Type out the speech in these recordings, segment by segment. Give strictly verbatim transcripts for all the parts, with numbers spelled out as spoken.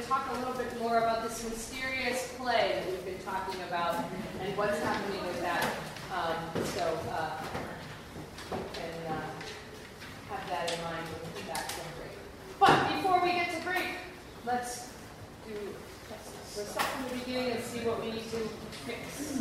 to talk a little bit more about this mysterious play that we've been talking about and what's happening with that. Um, so uh, you can uh, have that in mind when we get back from break. But before we get to break, let's do let's start from the beginning and see what we need to fix.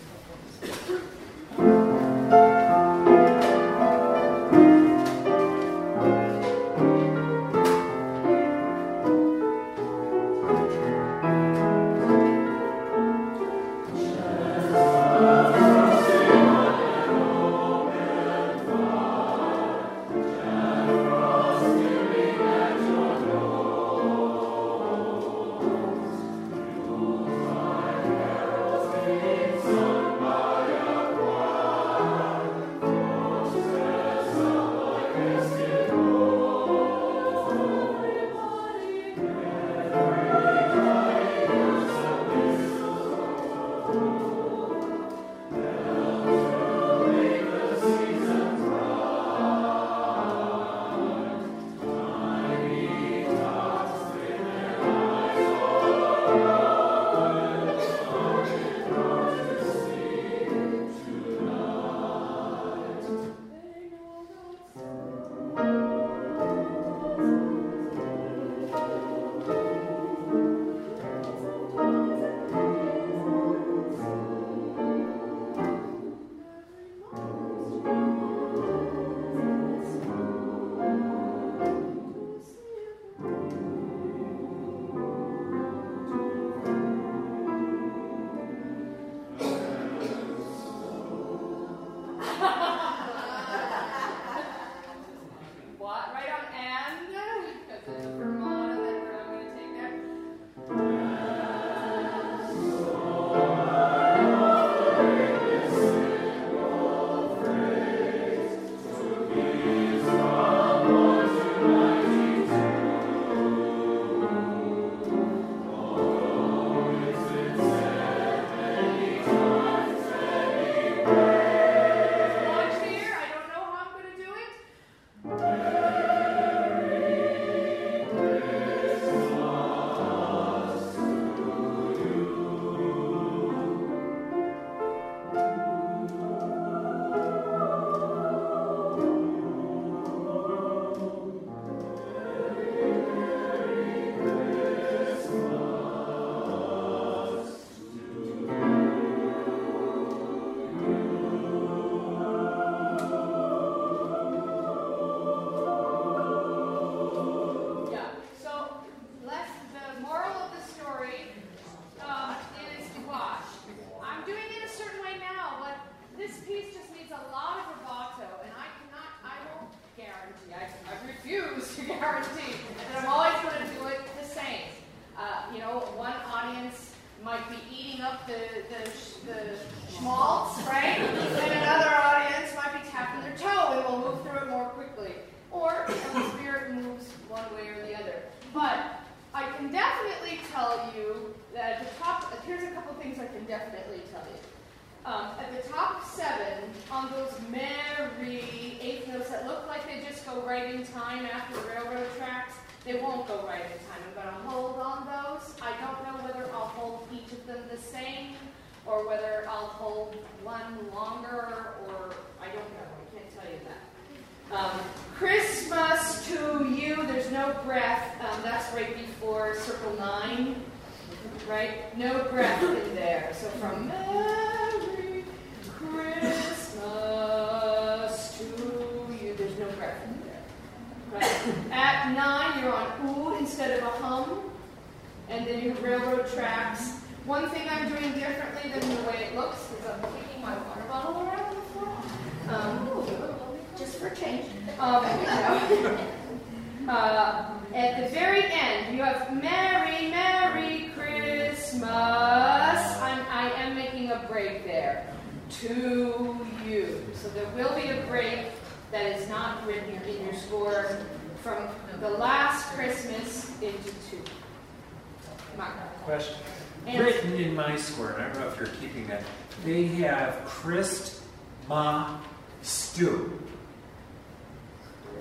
Question. Written in my score, and I don't know if you're keeping that, they have Christ Ma Stew.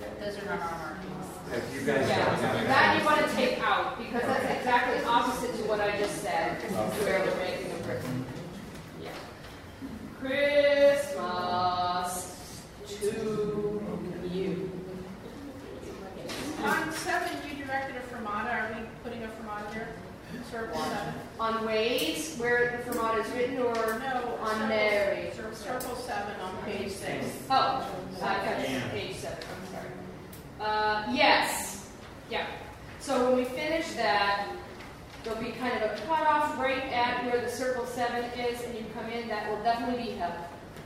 Those are not our markings. If you guys Yeah, don't have that you it. want to take out, because that's exactly opposite to what I just said, where we're making a brick. Yeah. Christmas to you. On seven, you directed a fermata. Are we putting a fermata here? Circle seven? On ways where the fermata is written, or No. on circle- Mary? cir- Circle seven on page six. Oh, I got page seven, I'm sorry. Uh, yes, yeah. So when we finish that, there'll be kind of a cutoff right at where the circle seven is, and you come in, that will definitely be helpful.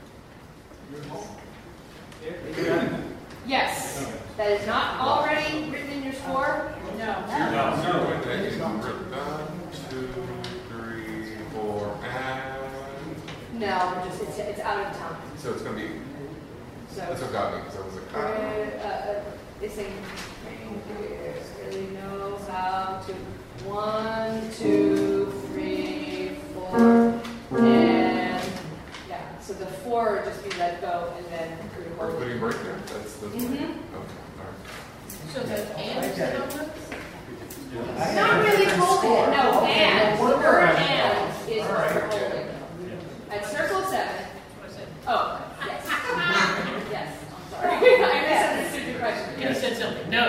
Yes, that is not already written in your score? No. No, no, wait, that is one, two, three, four, and No, just, it's, it's out of town. so it's gonna be. So, That's what got me because I was like, uh, ah. uh, it's saying, really know how to, one, two, three, four, and, yeah, so the four would just be let go, and then Or record. including break there. That's the. Mhm. Okay. All right. So the and is it on this? Not really holding it, no, and, the word and is what we're holding. At circle seven, oh, yes. Yes, I'm sorry, I misunderstood your question. You said something. No.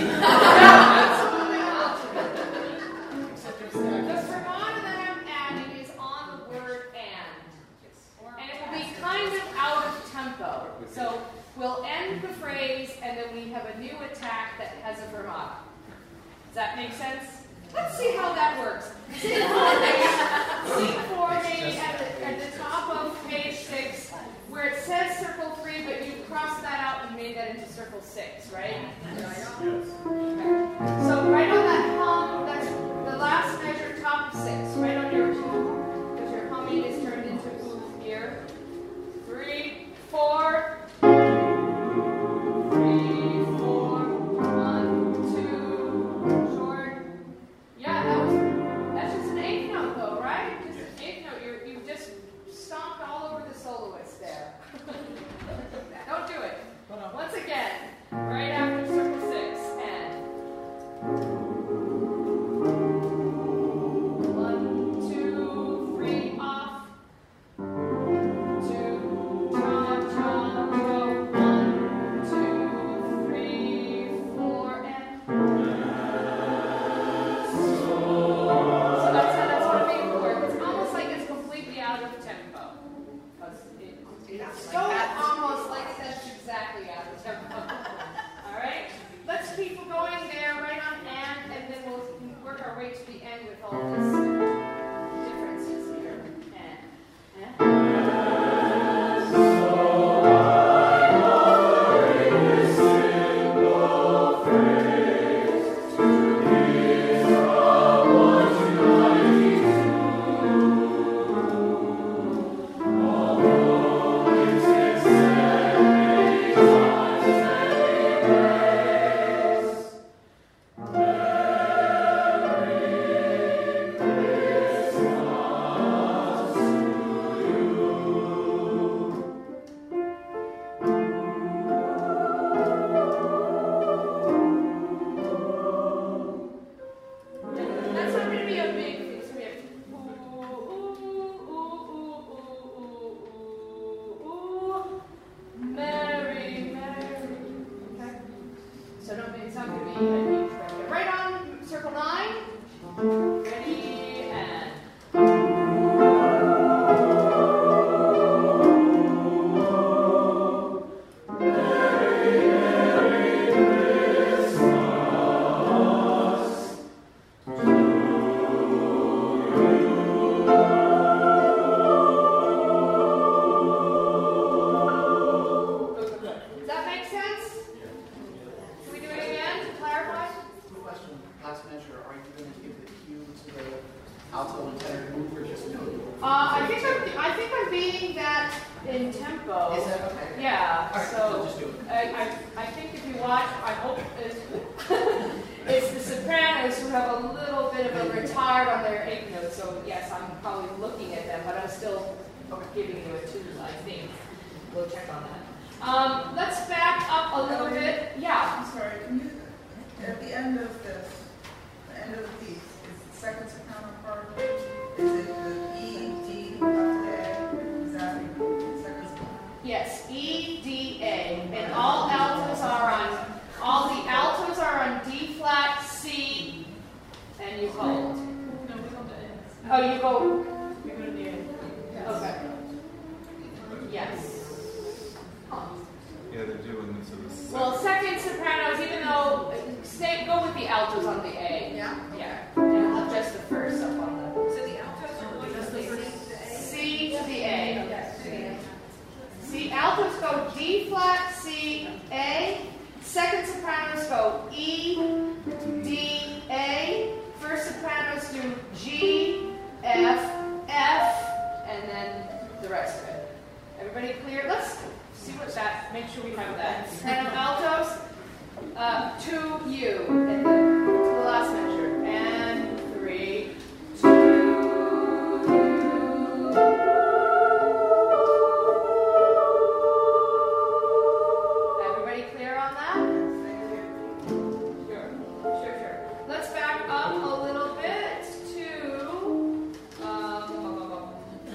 The fermata that I'm adding is on the word and. And it will be kind of out of tempo. So we'll end the phrase and then we have a new attack that has a fermata. Does that make sense? Let's see how that works. See for me, see for me at the, at the top of page six, where it says circle three, but you crossed that out and made that into circle six, right? Okay. So right on that hum, that's the last measure, top of six, right on your ooh, because your humming is turned into ooh here. Three, four. Three, four, one, two, short. Yeah, that was, that's just an eighth note though, right? Just an eighth note. You're, you just stomped all over the soloist there. Don't do it. Once again, right after circle six, and one, two, three, off. Two, chop, chop, go. One, two, three, four, and so that's how that's what I'm making work. It's almost like it's completely out of tempo. Because it, it's so almost like that's exactly out of tempo. All right? Let's keep going there, right on and, and then we'll work our way to the end with all these differences here. And, and. That's not going to be a big thing. So we have ooh, ooh, ooh, ooh, ooh, ooh, ooh, Mary, Mary. Okay. So don't, it's not going to be a huge right there. Right on circle nine. Ready and. Does that make sense? Can we do it again to clarify? Question, last measure, are you going to give the cue to the alto and tenor move or just no? Uh, I think I'm, I think I'm beating that in tempo. Is that okay? Yeah, All right, so so just do it. I, I, I think if you watch, I hope it's, it's the sopranos who have a little bit of a retard on their eighth note. So yes, I'm probably looking at them, but I'm still giving you a two, I think. We'll check on that. Um, let's back up a little bit. Yeah. I'm sorry, can you, at the end of this, the end of the piece, is the second soprano part, is it the E, D, up to A? Is that the second soprano? Yes, E, D, A. And all altos are on, all the altos are on D flat, C, and you hold. No, we go to it. Oh, you go, We go to the end. okay. Yes. Yeah, they're doing this in the second. Well, second sopranos, even though, stay, go with the altos on the A. Yeah. Yeah. And just the first up on the So the altos are going Just to the the C to the A. See, altos go D flat, C, A. Second sopranos go E, D, A. First sopranos do G, F, F, and then the rest of it. Everybody clear? Let's see what that, make sure we have that. Soprano altos, uh, to U, at the, to the last measure. And three, two, everybody clear on that? Sure, sure, sure. Let's back up a little bit to, um,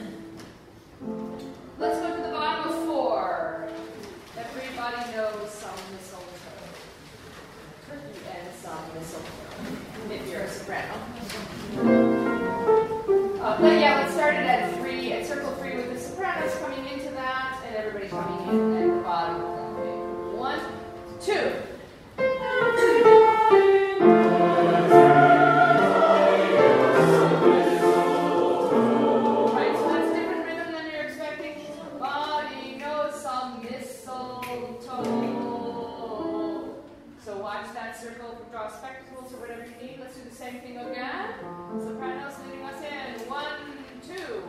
let's go to the bottom of four. Everybody knows some mistletoe. And some mistletoe, if you're a soprano. Uh, but yeah, let's start it at three, at circle three with the sopranos coming into that, and everybody coming in at the bottom of that. One, two. Right, so that's a different rhythm than you're expecting. Body knows some mistletoe. So watch that circle, draw spectacles or whatever you need. Let's do the same thing again. Sopranos leading us in. One, two.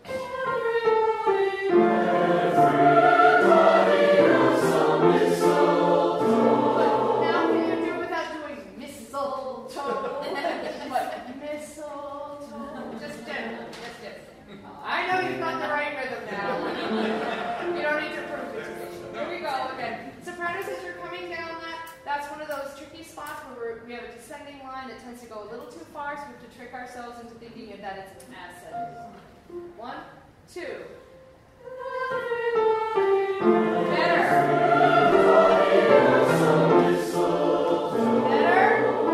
Now can you do it without doing mistletoe? What? Mistletoe. Just gently. Just gently. I know you've got the right rhythm now. You don't need to prove it to me. Here we go again. Sopranos, as you're coming down that, that's one of those tricky spots where we're, we have a descending line that tends to go a little too far, so we have to trick ourselves into thinking that it's an ascending. One, two. Better. Better.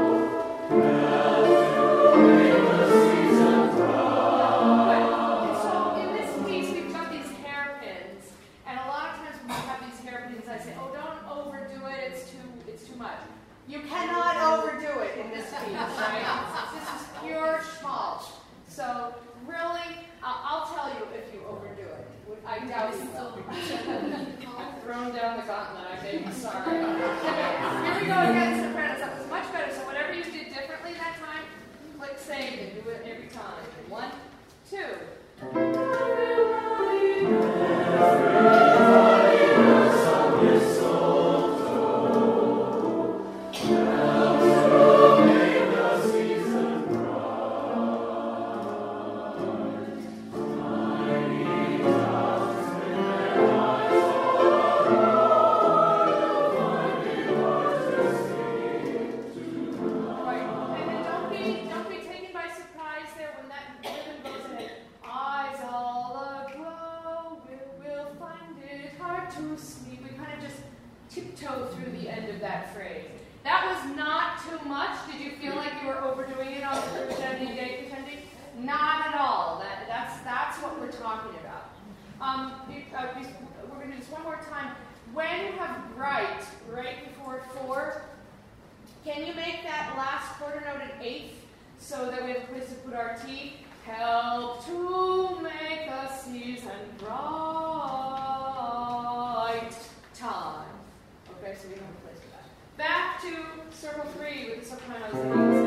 Good. So in this piece, we've got these hairpins, and a lot of times when we have these hairpins, I say, "Oh, don't overdo it. It's too, it's too much." You cannot overdo it in this piece, right? This is pure schmaltz. So really, uh, I'll tell you if you overdo it. I doubt you will. I've thrown down the gauntlet. I may be sorry. Here we go again, sopranos. That was much better. So whatever you did differently that time, click save and do it every time. One, two. Through the end of that phrase. That was not too much. Did you feel like you were overdoing it on the crescendi day crescendi? Not at all. That, that's that's what we're talking about. Um, we, uh, we, we're going to do this one more time. When you have right, right before four, can you make that last quarter note an eighth so that we have a place to put our teeth? Help to make a season bright time. Okay, so we have a place for that. Back to circle three with the sopranos.